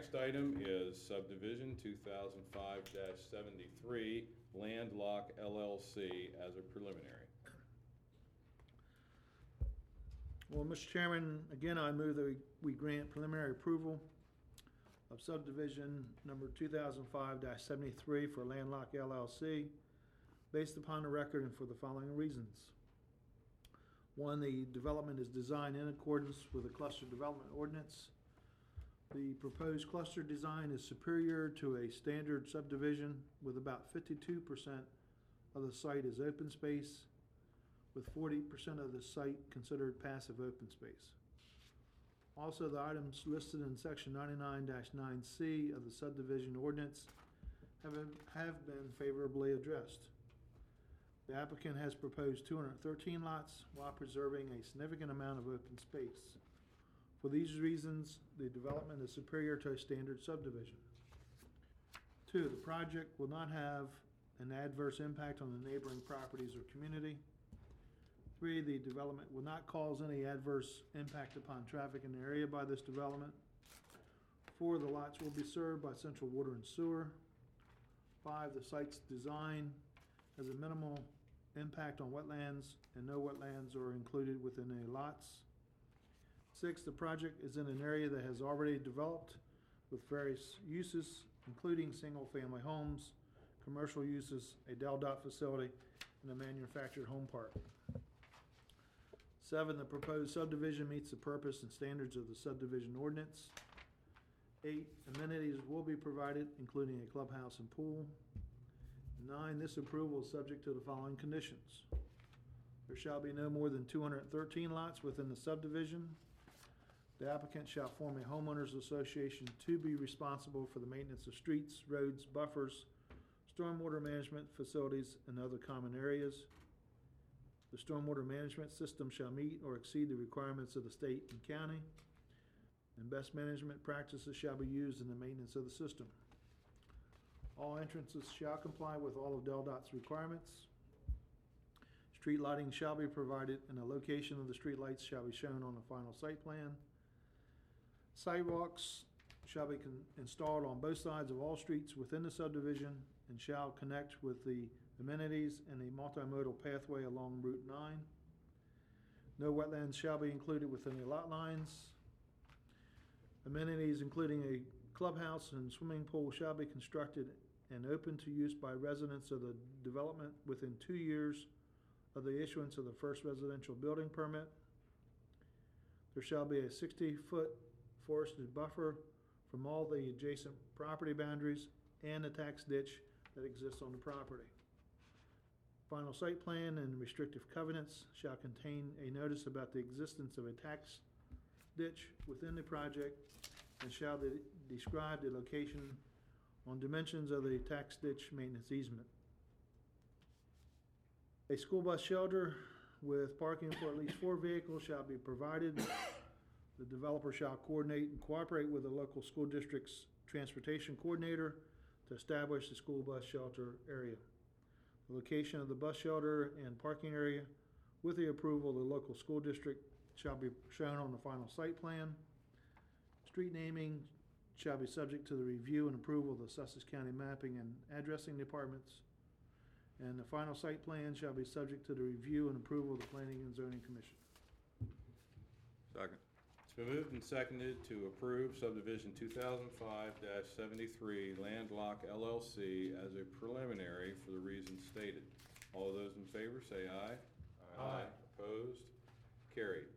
next item is subdivision 2005-73 Landlock LLC as a preliminary. Well, Mr. Chairman, again, I move that we grant preliminary approval of subdivision number 2005-73 for Landlock LLC based upon the record and for the following reasons. One, the development is designed in accordance with the cluster development ordinance. The proposed cluster design is superior to a standard subdivision with about 52% of the site is open space, with 40% of the site considered passive open space. Also, the items listed in section 99-9C of the subdivision ordinance have been favorably addressed. The applicant has proposed 213 lots while preserving a significant amount of open space. For these reasons, the development is superior to a standard subdivision. 2, the project will not have an adverse impact on the neighboring properties or community. 3, the development will not cause any adverse impact upon traffic in the area by this development. 4, the lots will be served by central water and sewer. 5, the site's design has a minimal impact on wetlands and no wetlands are included within any lots. 6, the project is in an area that has already developed with various uses, including single-family homes, commercial uses, a Del-Dot facility, and a manufactured home park. 7, the proposed subdivision meets the purpose and standards of the subdivision ordinance. 8, amenities will be provided, including a clubhouse and pool. 9, this approval is subject to the following conditions. There shall be no more than 213 lots within the subdivision. The applicant shall form a homeowners association to be responsible for the maintenance of streets, roads, buffers, stormwater management facilities, and other common areas. The stormwater management system shall meet or exceed the requirements of the state and county, and best management practices shall be used in the maintenance of the system. All entrances shall comply with all of Del-Dot's requirements. Street lighting shall be provided, and the location of the street lights shall be shown on the final site plan. Sidewalks shall be installed on both sides of all streets within the subdivision and shall connect with the amenities and a multimodal pathway along Route 9. No wetlands shall be included within the lot lines. Amenities including a clubhouse and swimming pool shall be constructed and open to use by residents of the development within 2 years of the issuance of the first residential building permit. There shall be a 60-foot forested buffer from all the adjacent property boundaries and the tax ditch that exists on the property. Final site plan and restrictive covenants shall contain a notice about the existence of a tax ditch within the project and shall describe the location on dimensions of the tax ditch maintenance easement. A school bus shelter with parking for at least 4 vehicles shall be provided. The developer shall coordinate and cooperate with the local school district's transportation coordinator to establish the school bus shelter area. The location of the bus shelter and parking area, with the approval of the local school district, shall be shown on the final site plan. Street naming shall be subject to the review and approval of the Sussex County Mapping and Addressing Departments. And the final site plan shall be subject to the review and approval of the Planning and Zoning Commission. Second. It's been moved and seconded to approve subdivision 2005-73 Landlock LLC as a preliminary for the reasons stated. All those in favor say aye. Aye. Opposed? Carried.